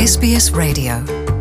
SBS Radio.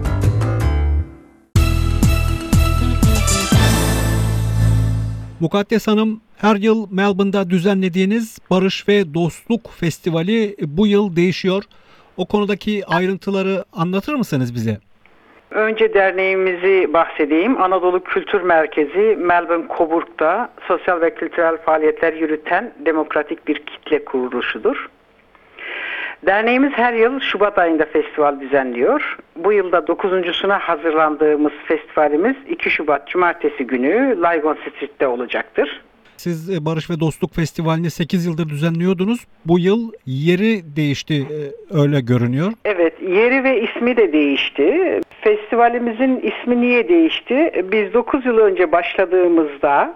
Mukaddes Hanım, her yıl Melbourne'da düzenlediğiniz Barış ve Dostluk Festivali bu yıl değişiyor. O konudaki ayrıntıları anlatır mısınız bize? Önce derneğimizi bahsedeyim. Anadolu Kültür Merkezi Melbourne Coburg'da sosyal ve kültürel faaliyetler yürüten demokratik bir kitle kuruluşudur. Derneğimiz her yıl Şubat ayında festival düzenliyor. Bu yılda 9.suna hazırlandığımız festivalimiz 2 Şubat Cumartesi günü Lygon Street'te olacaktır. Siz Barış ve Dostluk Festivali'ni 8 yıldır düzenliyordunuz. Bu yıl yeri değişti, öyle görünüyor. Evet, yeri ve ismi de değişti. Festivalimizin ismi niye değişti? Biz 9 yıl önce başladığımızda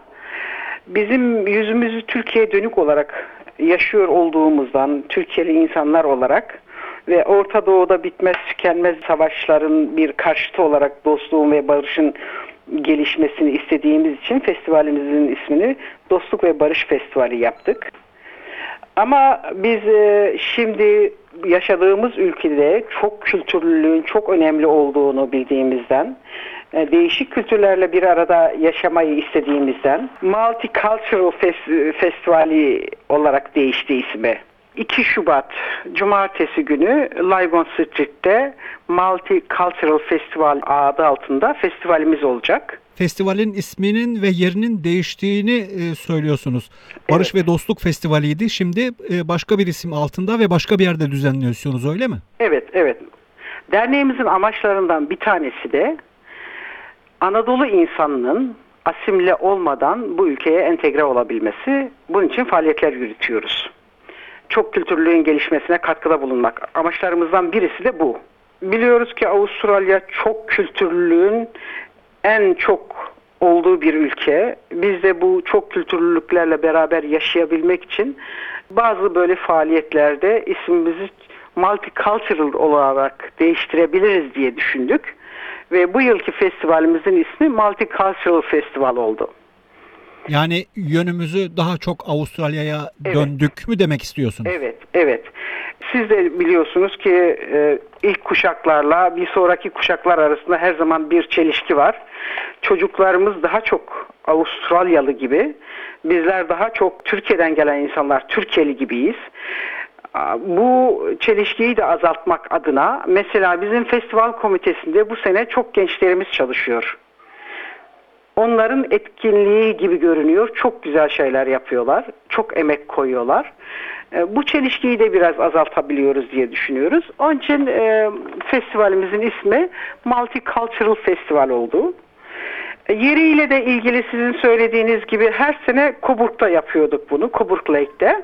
bizim yüzümüzü Türkiye'ye dönük olarak yaşıyor olduğumuzdan, Türkiye'li insanlar olarak ve Orta Doğu'da bitmez tükenmez savaşların bir karşıtı olarak dostluğun ve barışın gelişmesini istediğimiz için festivalimizin ismini Dostluk ve Barış Festivali yaptık. Ama biz şimdi yaşadığımız ülkede çok kültürlülüğün çok önemli olduğunu bildiğimizden, değişik kültürlerle bir arada yaşamayı istediğimizden Multicultural Festivali olarak değişti ismi. 2 Şubat Cumartesi günü Lygon Street'te Multicultural Festival adı altında festivalimiz olacak. Festivalin isminin ve yerinin değiştiğini söylüyorsunuz. Barış Evet. ve Dostluk Festivali'ydi. Şimdi başka bir isim altında ve başka bir yerde düzenliyorsunuz, öyle mi? Evet. Derneğimizin amaçlarından bir tanesi de Anadolu insanının asimile olmadan bu ülkeye entegre olabilmesi. Bunun için faaliyetler yürütüyoruz. Çok kültürlülüğün gelişmesine katkıda bulunmak. Amaçlarımızdan birisi de bu. Biliyoruz ki Avustralya çok kültürlülüğün en çok olduğu bir ülke. Biz de bu çok kültürlülüklerle beraber yaşayabilmek için bazı böyle faaliyetlerde ismimizi multicultural olarak değiştirebiliriz diye düşündük. Ve bu yılki festivalimizin ismi Multicultural Festival oldu. Yani yönümüzü daha çok Avustralya'ya döndük mü demek istiyorsunuz? Evet. Siz de biliyorsunuz ki ilk kuşaklarla bir sonraki kuşaklar arasında her zaman bir çelişki var. Çocuklarımız daha çok Avustralyalı gibi, bizler daha çok Türkiye'den gelen insanlar Türkiye'li gibiyiz. Bu çelişkiyi de azaltmak adına mesela bizim festival komitesinde bu sene çok gençlerimiz çalışıyor. Onların etkinliği gibi görünüyor. Çok güzel şeyler yapıyorlar. Çok emek koyuyorlar. Bu çelişkiyi de biraz azaltabiliyoruz diye düşünüyoruz. Onun için festivalimizin ismi Multicultural Festival oldu. Yeriyle de ilgili sizin söylediğiniz gibi her sene Coburg'da yapıyorduk bunu. Coburg Lake'de.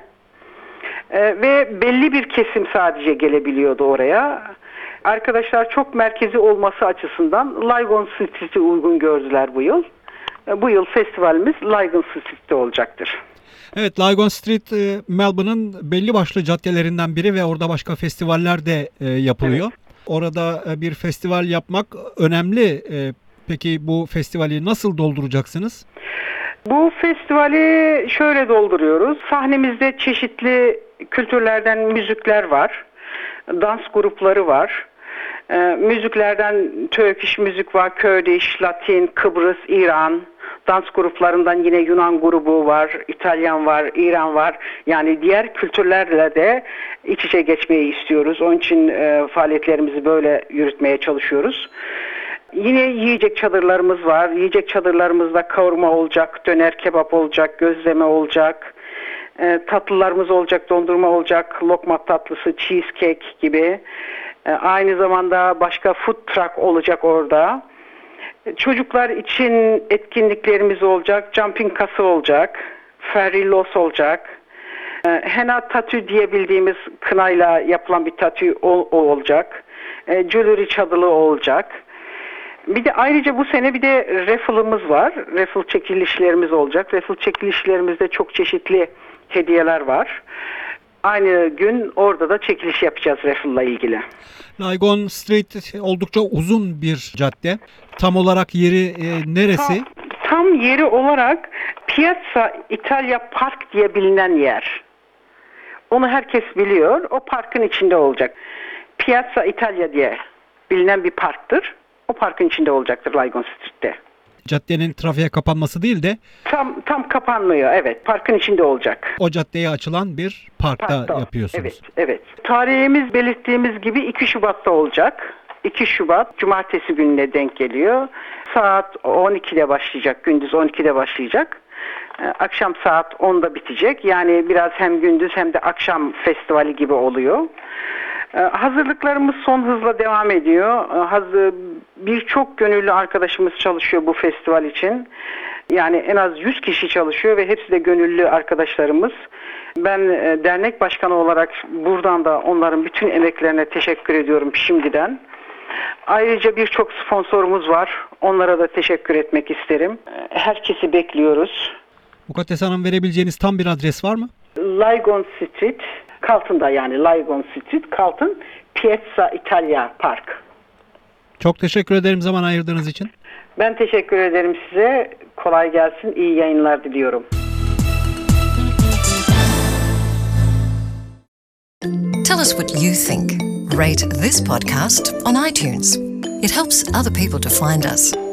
Ve belli bir kesim sadece gelebiliyordu oraya. Arkadaşlar çok merkezi olması açısından Lygon Street'i uygun gördüler bu yıl. Bu yıl festivalimiz Lygon Street'te olacaktır. Evet, Lygon Street Melbourne'ın belli başlı caddelerinden biri ve orada başka festivaller de yapılıyor. Evet. Orada bir festival yapmak önemli. Peki bu festivali nasıl dolduracaksınız? Bu festivali şöyle dolduruyoruz. Sahnemizde çeşitli kültürlerden müzikler var. Dans grupları var. Müziklerden Turkish müzik var, Kurdish, Latin, Kıbrıs, İran. Dans gruplarından yine Yunan grubu var, İtalyan var, İran var. Yani diğer kültürlerle de iç içe geçmeyi istiyoruz. Onun için faaliyetlerimizi böyle yürütmeye çalışıyoruz. Yine yiyecek çadırlarımız var. Yiyecek çadırlarımızda kavurma olacak, döner kebap olacak, gözleme olacak. Tatlılarımız olacak, dondurma olacak, lokma tatlısı, cheesecake gibi. Aynı zamanda başka food truck olacak orada. Çocuklar için etkinliklerimiz olacak, jumping castle olacak, fairy loss olacak. Henna tattoo diyebildiğimiz kınayla yapılan bir tattoo olacak. Jewelry çadırı olacak. Bir de ayrıca bu sene bir de raffle'ımız var. Raffle çekilişlerimiz olacak. Raffle çekilişlerimizde çok çeşitli hediyeler var. Aynı gün orada da çekiliş yapacağız raffle'la ilgili. Lygon Street oldukça uzun bir cadde. Tam olarak yeri neresi? Tam yeri olarak Piazza Italia Park diye bilinen yer. Onu herkes biliyor. O parkın içinde olacak. Piazza Italia diye bilinen bir parktır. O parkın içinde olacaktır Lygon Street'te. Caddenin trafiğe kapanması değil de Tam kapanmıyor, evet. Parkın içinde olacak. o caddeye açılan bir parkta yapıyorsunuz. Evet, evet. Tarihimiz belirttiğimiz gibi 2 Şubat'ta olacak. 2 Şubat Cumartesi gününe denk geliyor. Saat 12'de başlayacak, gündüz 12'de başlayacak. Akşam saat 10'da bitecek. Yani biraz hem gündüz hem de akşam festivali gibi oluyor. Hazırlıklarımız son hızla devam ediyor. Birçok gönüllü arkadaşımız çalışıyor bu festival için. Yani en az 100 kişi çalışıyor ve hepsi de gönüllü arkadaşlarımız. Ben dernek başkanı olarak buradan da onların bütün emeklerine teşekkür ediyorum şimdiden. Ayrıca birçok sponsorumuz var. Onlara da teşekkür etmek isterim. Herkesi bekliyoruz. Mukaddes Hanım, verebileceğiniz tam bir adres var mı? Lygon Street, Carlton'da, yani Lygon Street, Carlton, Piazza Italia Park. Çok teşekkür ederim zaman ayırdığınız için. Ben teşekkür ederim size. Kolay gelsin. İyi yayınlar diliyorum. Tell us what you think. Rate this podcast on iTunes. It helps other people to find us.